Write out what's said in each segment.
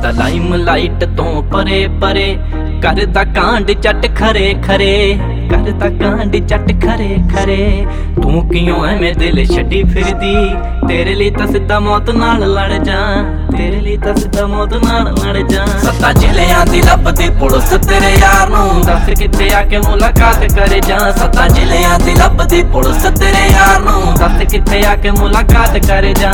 सदा lime light तो परे परे करदा कांड चट खरे खरे करदा कांड चट खरे खरे। तू क्यों एवें दिल छड्डी फिरदी तेरे लिए तां सिद्धा मौत नाल लड़ जा तेरे लिए तां सिद्धा मौत नाल लड़ जा। सत्ता जिलियां दी लभदी पुलिस तेरे यार नूं दस कित्थे आके मुलाकात करे जा। सत्ता जिलियां दी लभदी पुलिस तेरे यार नूं दस कित्थे आके मुलाकात करे जा।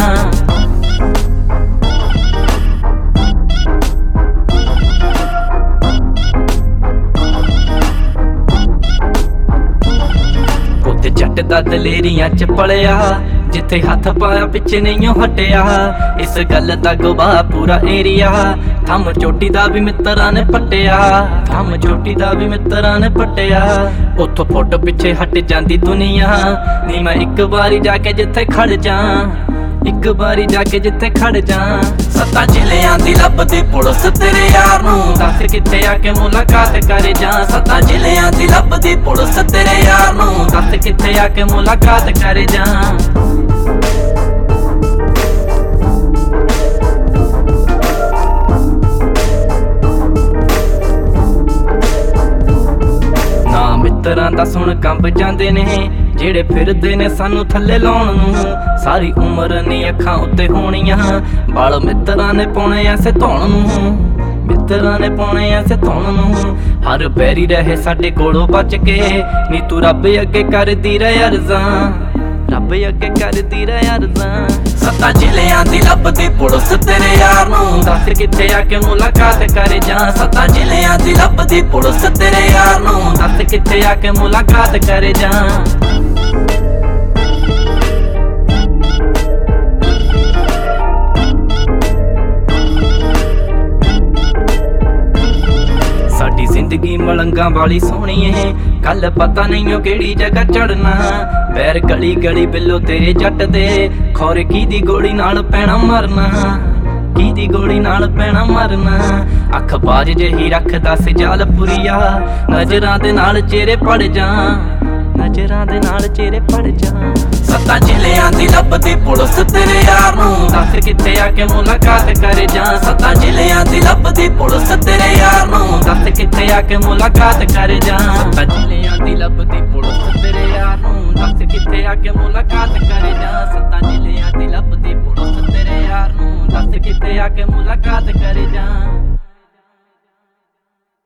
जट दा दलेरियां च पलिया जिथे हथ पाया पिछे नहीं हटिया। इस गल दा गवाह पूरा एरिया थम चोटी दा भी मित्तरां ने पट्टिया थम चोटी दा भी मित्तरां ने पट्टिया। उथों फुट पिछे हट जांदी दुनिया नी मैं एक बारी जाके जिथे खड़ जा एक बारी जाके जिथे खड़ जा। सत्ता जिलियां दी लभदी पुलिस तेरे यार नूं दस कित्थे आके मुलाकात करे जा। सत्ता जिलियां दी लभदी पुलिस तेरे यार नूं दस कित्थे आके मुलाकात करे जा। मित्तरां दा सुन कंब जांदे ने जेड़े फिरदे ने सानू थल्ले लाउण नूं। सारी उम्र नी अखां उत्ते होणियां बाल मित्तरां ने पाउणे ऐसे धौण नूं मित्तरां ने पाउणे ऐसे धौण नूं। हर बैरी रहे साडे कोलों बच के नी तू रब अगे करदी रह अर्ज़ां रब अगे करदी रह अर्ज़ां। सत्ता जिलियां दी लभदी पुलिस तेरे यार नूं दस कित्थे आके मुलाकात करे जा। सत्ता जिलियां दी लभदी पुलिस तेरे यार नूं दस कित्थे आके मुलाकात करे जा। साडी जिंदगी मलंगा वाली सोहनी है कल पता नहीं केड़ी जगह चढ़ना। बैर गली गली बिल्लो तेरे जट दे खौरे की दी गोली नाल पैना मरना की दी गोली नाल पैना मरना। अख बाज जही रखदा सिजाल पुरिया नजरां दे नाल चेहरे पड़ जा नजरां दे नाल चेहरे पड़ जा। सत्ता जिलियां दी लभदी पुलिस तेरे यार नूं दस कित्थे आके मुलाकात करे जा। सत्ता जिलियां दी लभदी पुलिस तेरे यार नूं दस कित्थे आके मुलाकात करे जा। सत्ता जिलियां दी लभदी पुलिस तेरे यार नूं दस कित्थे आके मुलाकात करे जा। सत्ता जिलियां दी लभदी पुलिस तेरे यार नूं दस कित्थे आके मुलाकात करे जा।